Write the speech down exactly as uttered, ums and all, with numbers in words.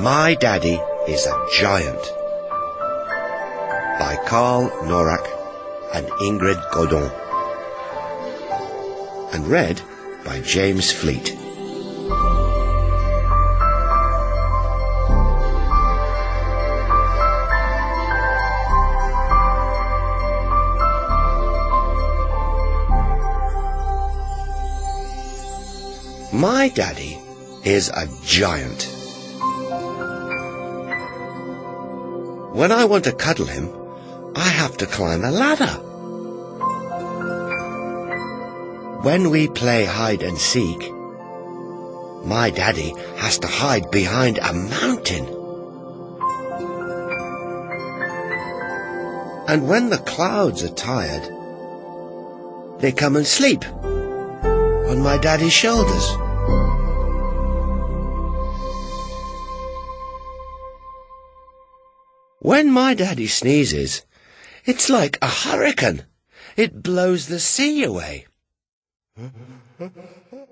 My Daddy is a Giant by Carl Norak and Ingrid Godon, and read by James Fleet. My daddy is a giant. When I want to cuddle him, I have to climb a ladder. When we play hide and seek, my daddy has to hide behind a mountain. And when the clouds are tired, they come and sleep on my daddy's shoulders. When my daddy sneezes, it's like a hurricane. It blows the sea away.